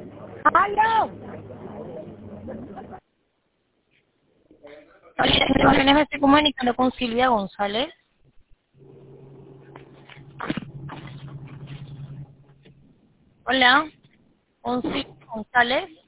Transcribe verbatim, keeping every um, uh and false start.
¡Aló! Hola, me estoy comunicando con Silvia González. Hola, con Silvia González.